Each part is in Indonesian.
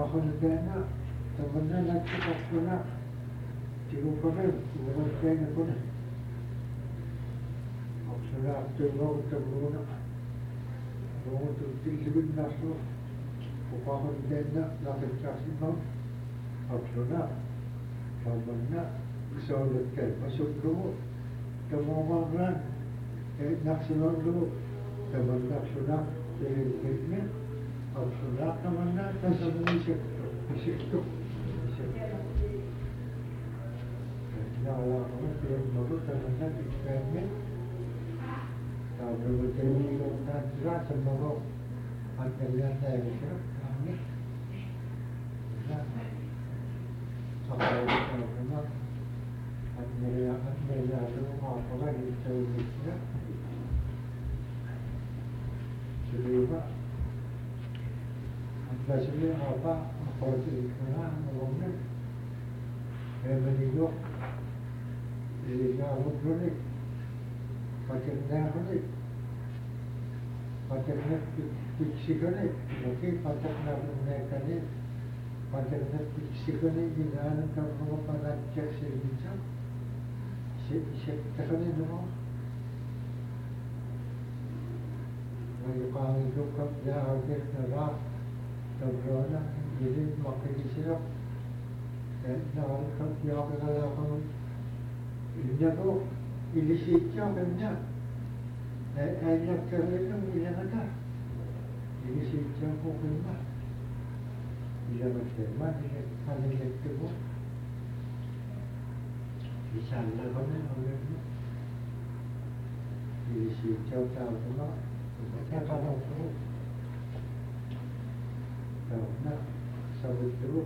Pakolagana, Tamana Nakapuna, Tigopana, Ugana, Oxana, Timo, Tamuna, Roma to Tilibin National, Pakolagana, Nakapasino, Oxana, Tamana, so the Kelpasuk Go, the Moman, National Go, the National, the Hitman. Oxana, Tamana, Tasamanisha, Ishikto. Now, Mother Tamana, experiment. Now, we will tell you that that's a novel. Until that day, we should have it. Especially apa politik kerana orang ni menunjuk dia orang ni macam ni macam ni fiksi ni mungkin macam mereka ni macam ni fiksi ni jangan kalau pada cek sebisa tak ni dulu kalau itu kerja agak berat Tabrona, jadi makan siap, dan nak kerja kalau ini tu ilisi siapa punya, nak kerja tu ini ada, ilisi siapa punya, dia macam mana dia ada lektor, bisa lah kan orang tu, ilisi siapa punya, macam apa tu. Karena sampai dulu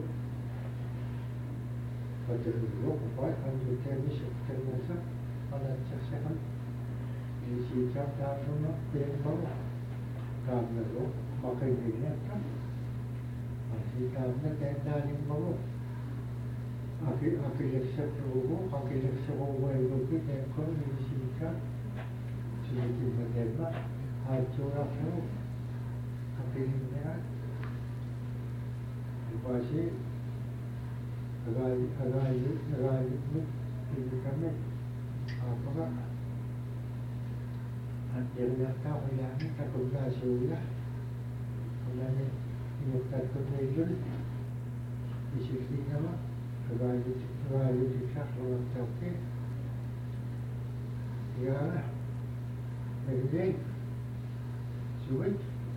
pada dulu apa yang kita mesti terbiasa pada cakap ini siapa tahu nak pergi karena dulu makan dia kan masih karena kita ni malu akhir sesuatu yang kita kau ini siapa sedikit berbeza hancur aku akhirnya Masih agak ini kami apa jadi tahu yang ni tak guna suya kalau ni tak guna itu di sini nama agak dikasih orang tapi ya jadi sulit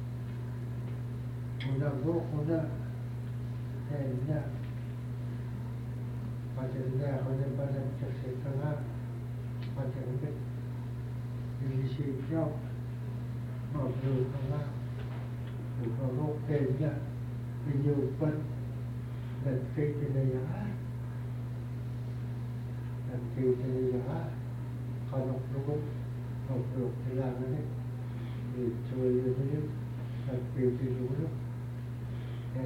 mudah Nah, macam dah pada cakap macam itu, ini siapa mahu kalau kalau kerja penyupan dan kerja kalau perlu kelangan itu ini dan kerja dulu dan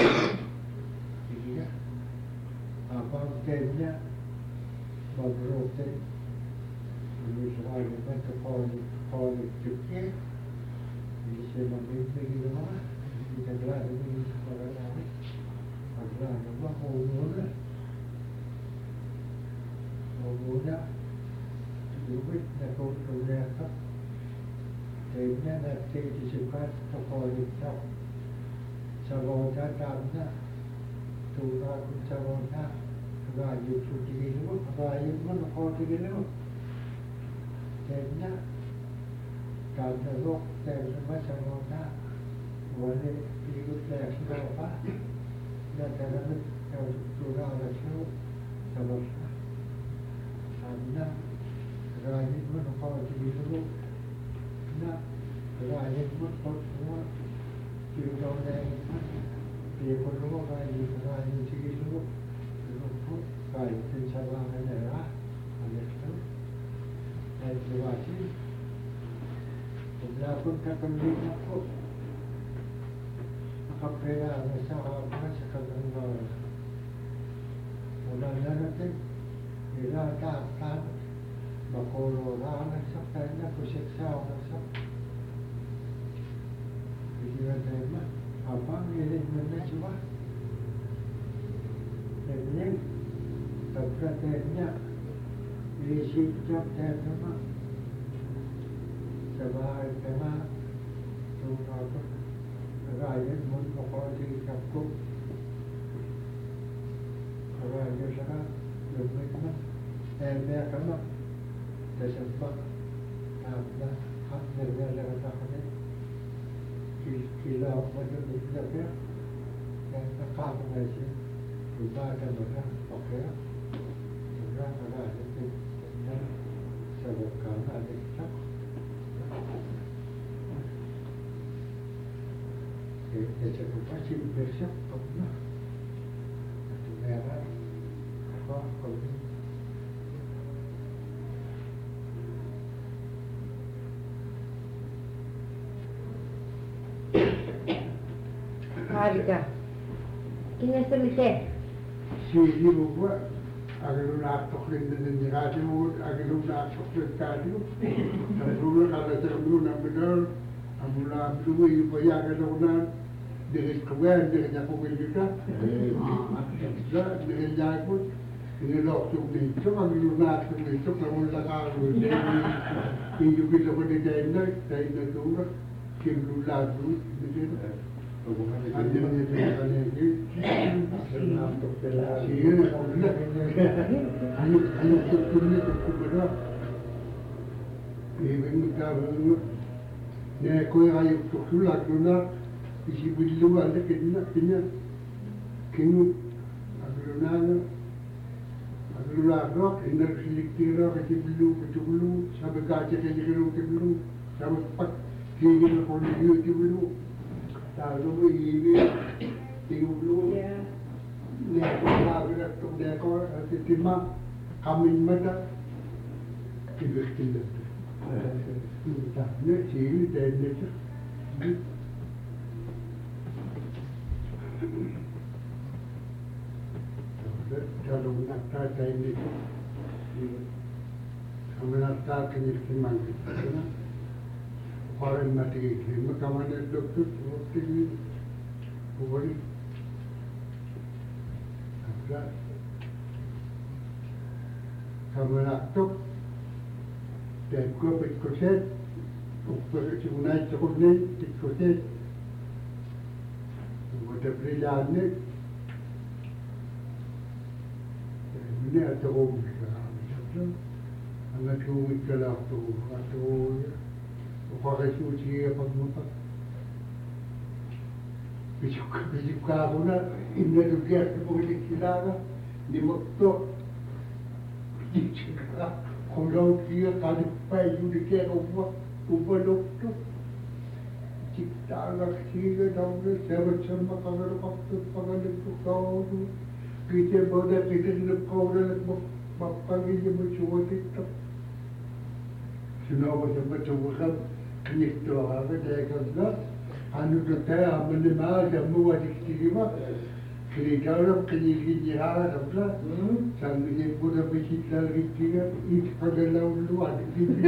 Tidak apa kerja berrote misalnya mereka politik ini semua ini mana kita gelar ini sekarang ini adalah nama umumnya duit nak kemudian kerja nanti disebut politik sebab datangnya Tuhan kucapkan rayu cuci dulu, rayu mana kau cuci dulu. Kerana kalau rok macam mana, boleh ikut saya apa? Dan kerana kalau Tuhan rayu sebab karena rayu mana kau cuci dulu, nak rayu mana kau semua cuci dulu. Dia perlu rayu tinggi dulu, dulu rayu pencabang daerah, ada tu, dan juga berlaku kata mereka pun, apa pera masalah sekarang baru, mulanya nanti bila tak bakolo orang sekarang kusiksa orang sekarang, jadi apa ni mana cuba ini berkatnya isi job tema sebagai tema untuk rakyat menguasai cakup rakyat sekarang lebih mana karena tersebut karena hak negara kita kita macam ni juga dan tak mengaji juga ada banyak pakai juga ada itu dan sebutkan ada cak kita cuba pasti bersiap pernah itu merah apa kalau Harga. Kini selesai. Sini buat agar nak tokren dengan radio, agar nak tokren radio. Dulu kalau terlalu nak benar, amula dulu ibu bayar kalau dengan kawan dengan aku juga. Dengan jago, dengan waktu ni, cuma dulu nak tokren, cuma mula kalau ini juga boleh jadi dulu, kira lalu begitu. Ada ni ada ni. Ayo tulis kepada. Ini kalau ni kau ayo tulis lagi isi bilu ada kena kenu agak kena selektif kasi bilu sampai kaca kena bilu sampai pak kini kau ni bilu. Tahu ini tinggal ni kalau kita tu dekor terima kami mana kita kita tak ni sih dan ni kalau nak tak ini kami nak tak kini terima Orang mati ini, macam mana doktor waktu ini, boleh, apa? Kamu nak tu, dan kau berkuset, berkuset cukup ni, berkuset, muda berjalan ni, ini ada orang macam, anak tu kalau tu. Pakai suci apa semua. Bisik kau na, ini tu dia tu boleh kira ni waktu bisik kalau dia kali pai you dia ubah doktor. Cipta nak kira dalam sebab semua kalau waktu panggil tu kau tu kita boleh kita ni kau dah bapa ni dia bercuba kita. Sudah macam كنيت هذا كذا أنا كتاع من ما جموا تكتيبا كني جارب كني كني هذا كذا كان يقول بيجي كذا كتير يتفضل له هذا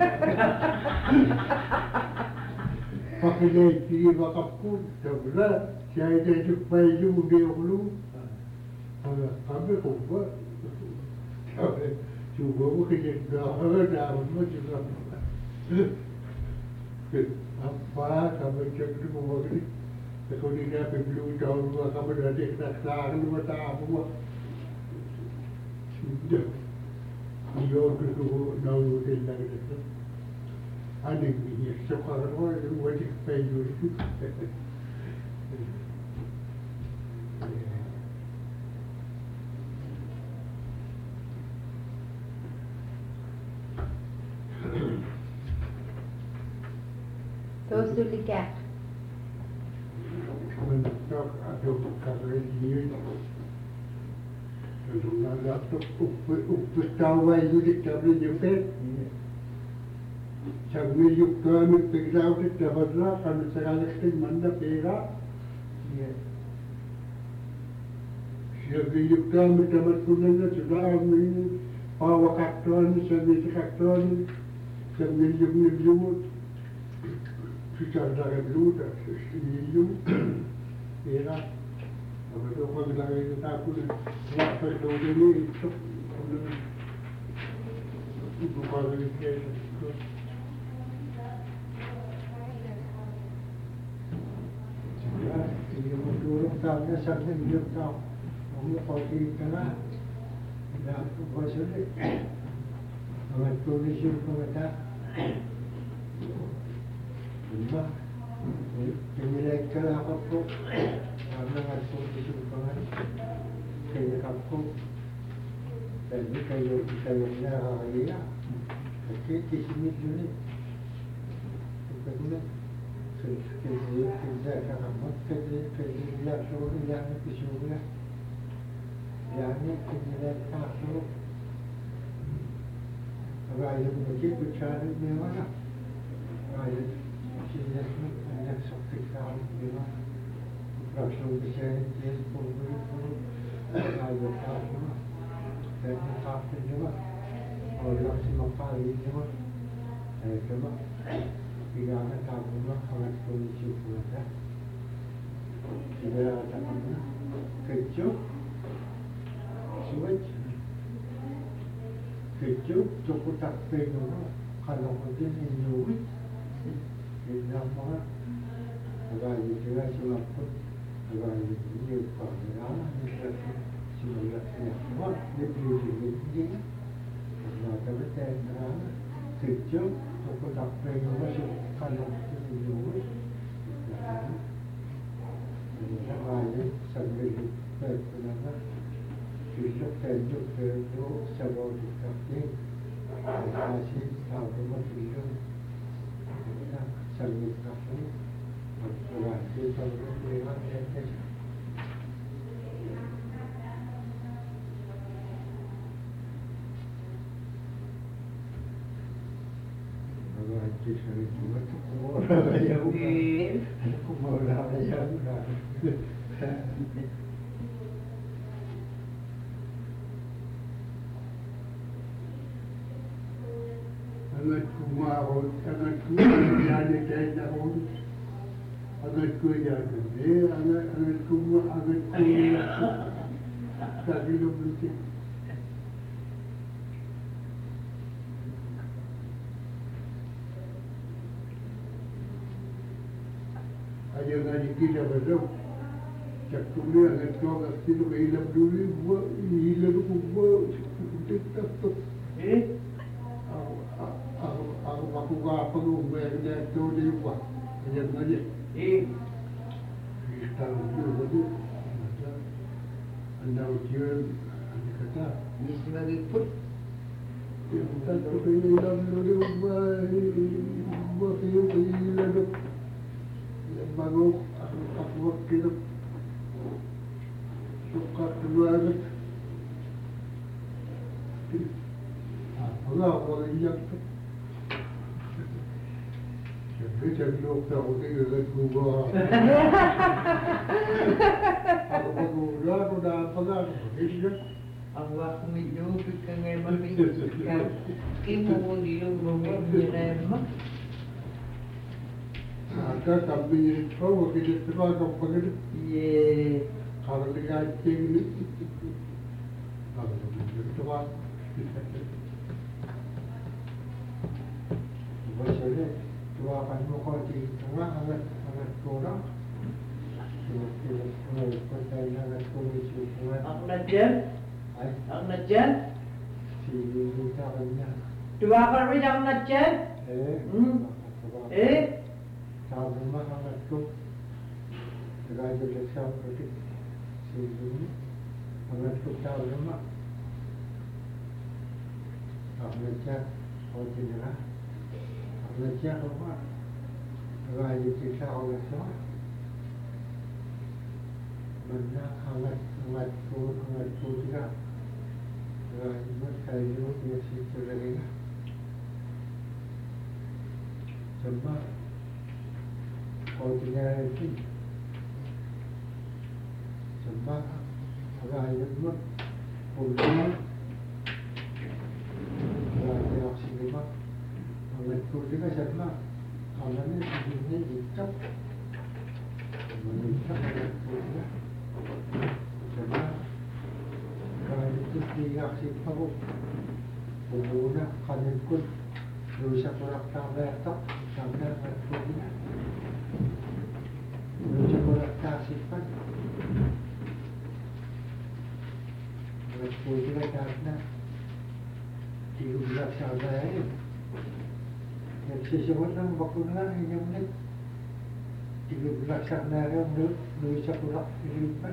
فكذا كتير وقفوا كذا شايف يشوف بيجوا بيقولوا هذا هذا هو شو هو كذا هذا ما شو apa kamu cakap bahawa ni, kalau ni dia perlu tahu bahawa kamu dah nak sahur macam apa, sudah, dia tu nahu dia lagi tu, ada ni sekarang orang wajib perlu itu. Terus lihat. Mentok atau kalau dia kalau nak tu upetawai juga kalau jumpa, sambil juga kami pergiau di Jakarta kalau sekarang kita mana pergi, sambil juga kami tempat punya sudah kami bawa karton, sambil karton, sambil juga kita dah dulu dah sendiri era, apa tu orang lagi kita aku waktu dulu ini itu ibu kalau dia itu ini menurut tahunnya sampai 6 tahun. Kamu kopi kena, dah bosan ni. Amat tulis yung pengetahuan. Lima, pinilai kalau aku karena nggak tulis yung pengetahuan. Kaya aku, jadi kayu niya kasi kismis yun eh. Kasi كذا كلامات كذا شغل يعني في شغله يعني كذا كاشو رايد نجيب بشارة ميوانا رايد شيء اسمه أنك سكت كلام ميوانا راشون بشارة جيل بقول رايد كاشو لكن كاشو جوا أو لازم مقالي جوا كما Tidak tahu kalau polisi puasa, tidak tahu kecup, cukup tak penuh. Kalau mungkin ini tidak mahu, agak juga cuma pun agak ini kalau cuma semua dia karena tapi saya kecup cukup tak penuh masuk. Kalau itu ada sambil berpengaruh, juga tentu sebab itu masih tahu masih sambil kamu berarti kalau lewat itu. Jadi cuma kumur aja bukan. Anak kumar jadi kena pun, anak kuya jadi anak kumar anak kuya tak hidup mesti. Aja ngaji kita betul. Cakapnya anak kau pasti tu hilang dulu, buat hilang buat tetap tu. Aku apa tu berada tu di buat. Aja ngaji. Kita tu anda ujian kata. Mesti bagi pun. Kita tu hilang dulu buat hilang tu. Baru aku waktu suka keluar. Apa orang yang tu? Jadi jadi tahu ni dengan gua. Aku gua dah pegang. Ini Allah menunjuk dengan mereka. Ibu dia membuat mereka. Ada kami kau kita terus kau pergi. Ye. Kalau lihat ini, kalau itu apa? Maksudnya dua akan mukul di tengah anak kurang. Pertanyaan polisi kurang. Aku najar. Si kita punya. Dua kali jangan najar. Tahu rumah anakku, raja desa pergi sini, anakku tahu rumah, anaknya orang anaknya rumah, raja desa orang semua, mana anakku juga, raja kayu dia situ lagi, semua. Ordinarity sebab rakyat pun punya rakyat sinema oleh juga sebab awalnya ini dicap menikah oleh punya sebab Ligaksippagu Pumuna Kaninkun Luisa Kurak Taberta Sambil Merkunya Luisa Kurak Tasippan Merkunya Karena 13 Saudara Nagsisimot ng bakuna inyong nag 13 Saudara Luisa Kurak Ilipan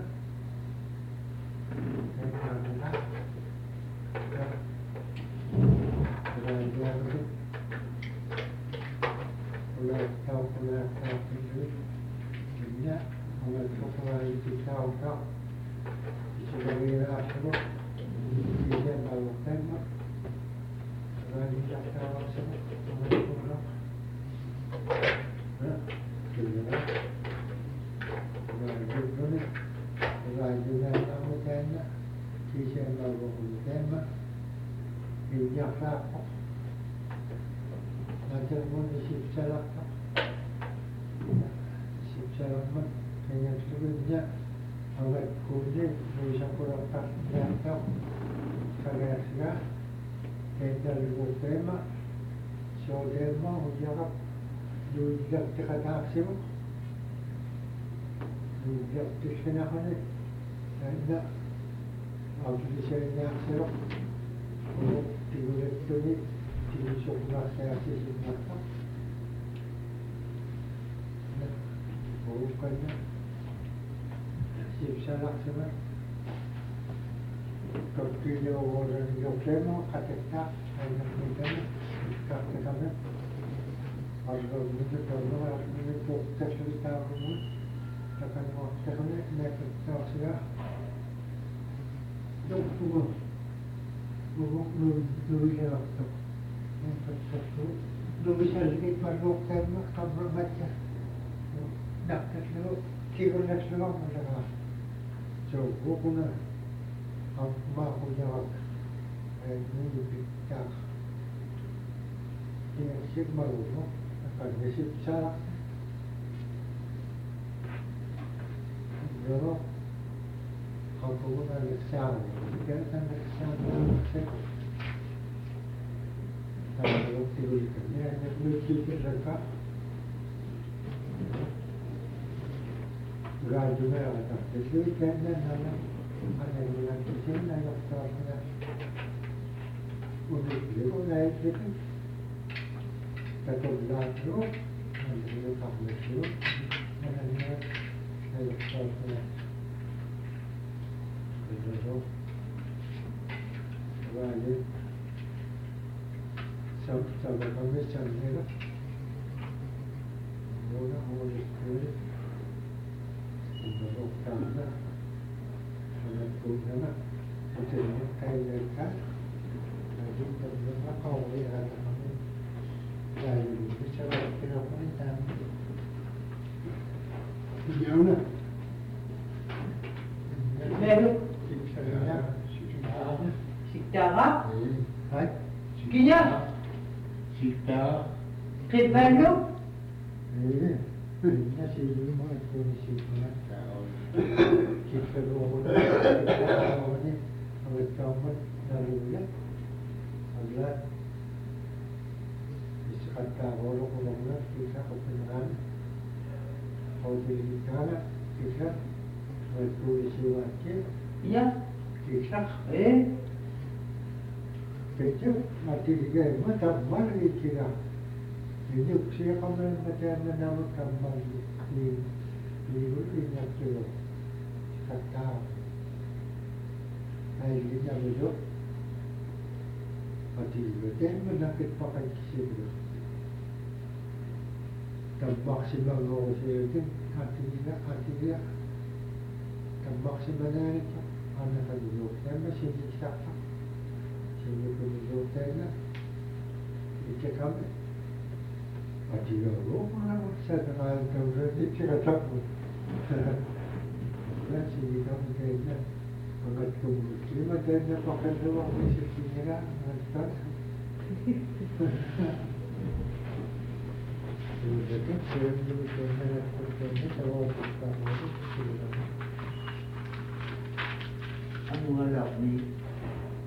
Ang mga lap ni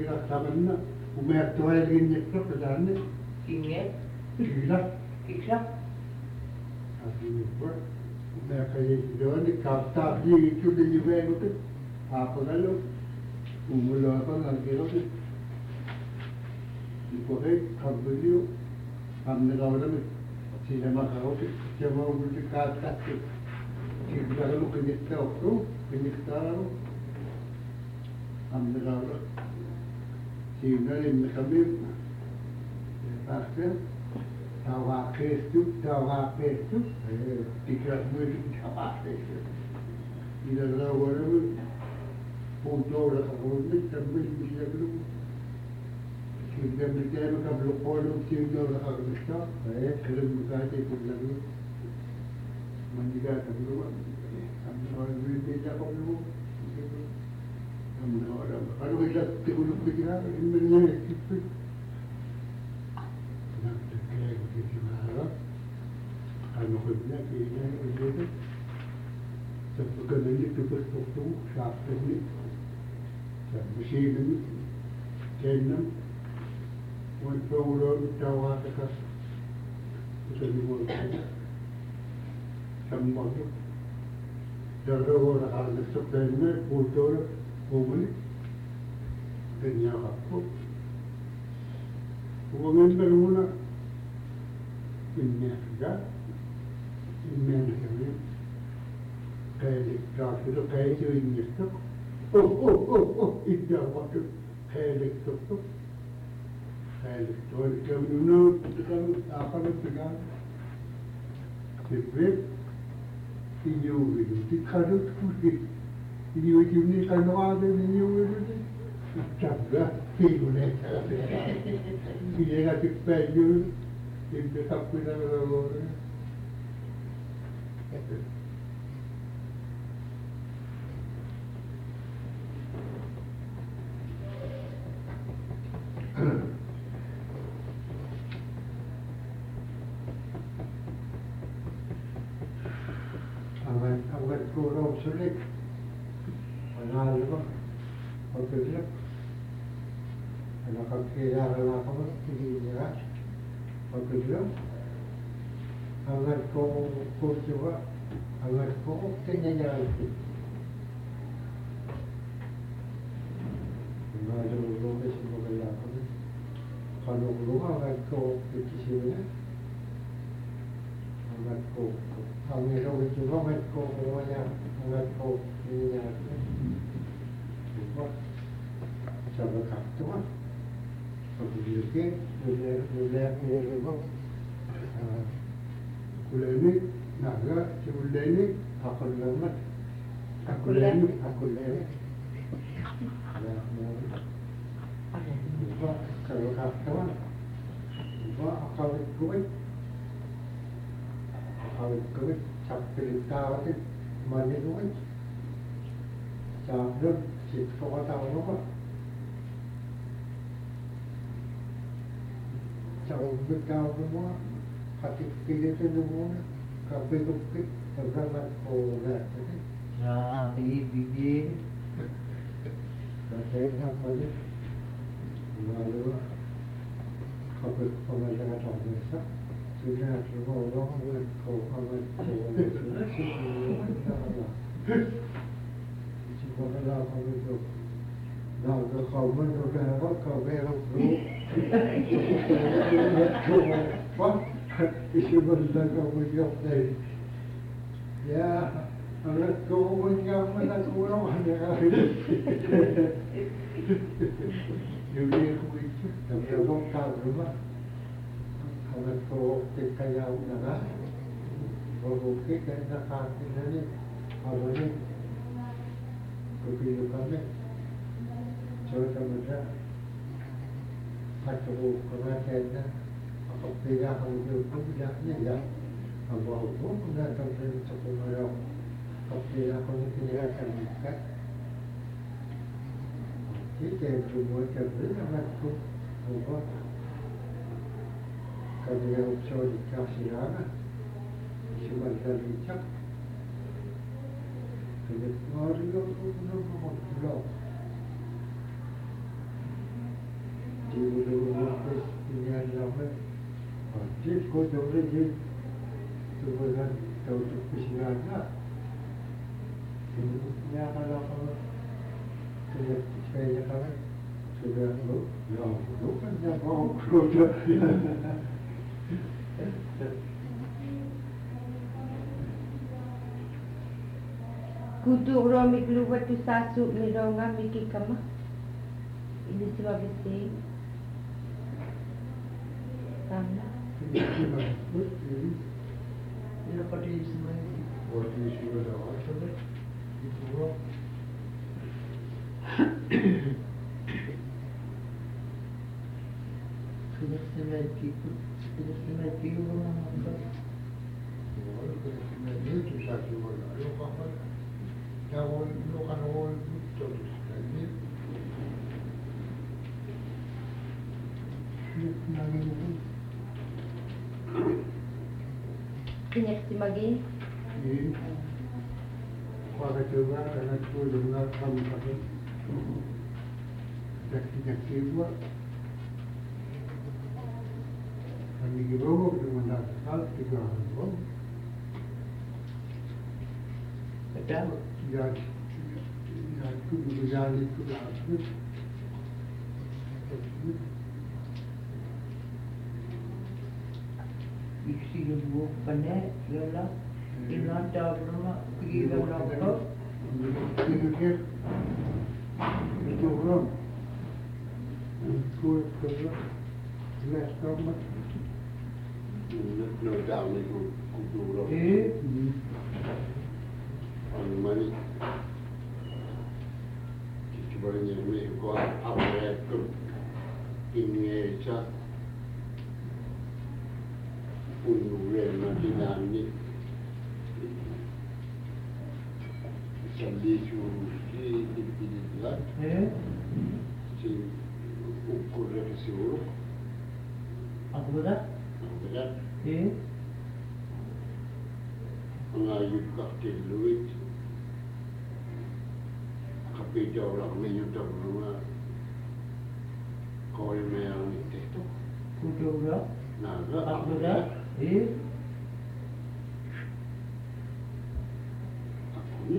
Kirastamana, umertoelin yettopedanne, Kinget. kila, Kiksa. asinipa, umerkayidone, kaptapli itu de yuvegote, apagalo, umulapa nalgerote, ipohe, kabulio, amnegawrame, sinema karote, chama ubuti kaatatte, kiblalu kenyetta okto, kenyettaro, amnegawra, sinare mekamim, Pastor, tawa Kristu, tikras murid tawa Kristu. Ila lawan punto la kabulmi tabil bijaglu. Kita berjaya kablu polu tiada la kabista, kelem mukate kublagu. Mandiga kablu, amna orang berbeza kablu. Amna orang, kalau kita tegulu pikirkan, ini menjadi hanno khudna fi ilahi ujudu sabqanni tubasṭu shaqni sabshini kennam wa tawlo tawataka usallimu sammagu darro hal sabqanni putoro umuli dunya hakku ومن هنا النافذة المنهج قال الكافر قال ينستق إذا وقت قال التقط قال التقط كوننا تكلم آخر التقال سبب يجوز تكلم كل يجوزني كانوا هذا يجوز تبغى في هناك Llega a Tipayu y empieza a cuidar de la gloria. Agar kurang sulit, mana lupa, apa dia? Anak kira anak kamu tinggi ya, apa dia? Agar kau juga, agar kau tinggi lagi. Mana lu semua kerja kamu? Kalau lu agar kau kecil ya, agar kau, kami lu juga agar kau semuanya, agar kau tinggi lagi. Lupa, coba kamu. Kuleni, naga, kuleni, Akuleni. Kalau kawan, akal kuat, sampai tahu mana kuat, jangan cip kau tahu apa. Jangan berkau semua, hati kita semua, kabel bukit, tergantung orang. Nah, ini. Saya apa ni? Lalu kabel jangan terasa. Sudah semua orang kau Cuma kalau kamu tu, nak kau menurut apa kau berang What? Isu benda kamu jawab tadi. Ya, anak kau menjawab mana kurang hanya kali. Jadi aku itu, tapi aku tahu rumah. Anak kau kaya udah, baru kita nak kasih ni, apa ni? Kepilih kami, coba macam. Aku kena apa pilihan aku punyanya ya, apa aku punya tempat sekolah pilihan aku pilihan terbuka. Kita semua terpilih aku, apa kerja usaha dikasih anak, cuma terlihat. Kerja orang itu pulau. kami wajib kau jauh je sebulan tahu tu kesilapan lah. Ini kalau kamu saya kami sudah lu kan jangan mau keluar. Kudu romi keluar tu sasu mironga miki kama. Ini sebab itu. Sama. Ini pada semuanya. Waktu sudah dah ada. Itu Sudah semati orang apa? itu satu orang. Lu kan orang terus lagi. Pinyak si Magi. Ini pada juga anak tu dengar kamu kata jadi buat kami dibawa dengan dasar 3 hari. Betul. Ya, itu berjalan itu dah. Isi ibu pandai, lelah. Ina dah berapa pergi berapa? Itu ke? Itu orang. Itu kerja. Les kamu. No down ni kudu mani cuba ni ko apa ya tu ini cha unu nanti nani sambil suruh di lah si ukur resi uruk Aku dah. berat Eh. mengayuh kakek luit tapi jauh lah menyudah rumah kau yang itu Kudu dah. naga Aku dah. Eh. aku ni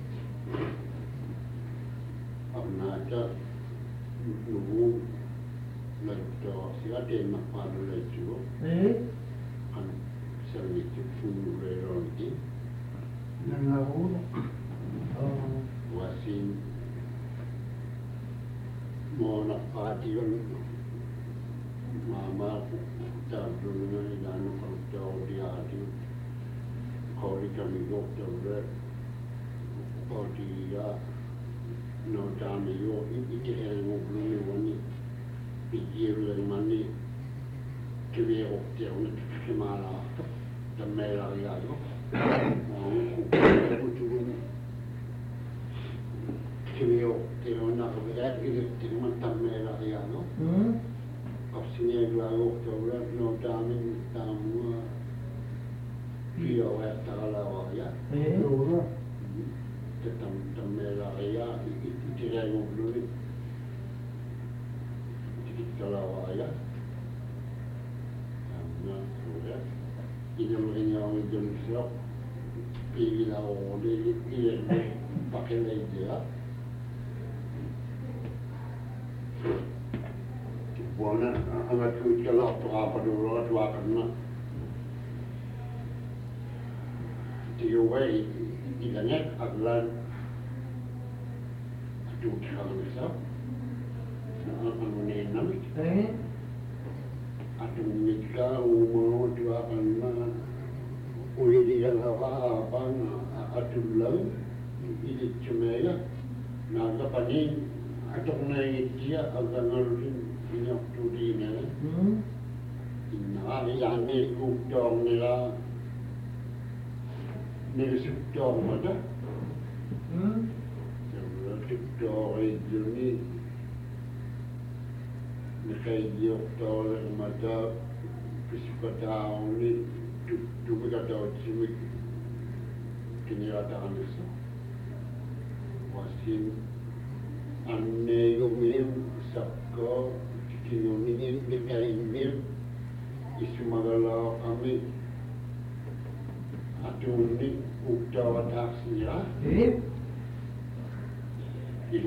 aku naga nunggu naga siapa yang makan lagi Eh. kan sering itu pun berarti Yang aku Oh. wasin mau nak parti kan mama tak dulu ni dan kalau jauh dia di kau di kami doktor ber kau dia no dami yo itu yang ngobrol ni wani pikir lagi mani kiri okey orang kemana dan merah ya yo mau aku turun kiri okey orang nak berat itu cuma tak merah ya no Opsinya dua oktober no dami tamu dia awak terlalu ya Eh. orang tetap merah ya itu tidak ngobrol jadi kalau ya karena sudah ini mereka orang Indonesia pilih lawan ini pakai lagi ya buana anak tu kalau apa dulu tu akan tiwai ilangnya adalah tu kalau bisa anu ni namik Eh. atu nikah umur tu akan boleh dia apa atu lalu ini cuma ya naga panin atau naik dia akan ngaruhin minyak tu di ni Nah, yang ni udang ni lah, ni udang mana? Yang udang itu ni, ni kayu udang yang macam kesukaan ni, tu berkata cuma kini ada anisa. Wasin, ane yang milim sakko, kini ni milim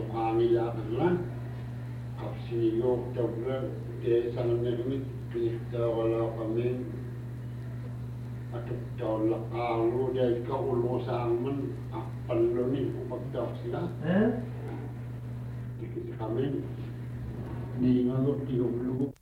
kangi ya kan kapsi yok tabra ke sanne ni kita wala kami atau jauh alu dia kau losang men apa lo ni upak sila kami ni ngalut 30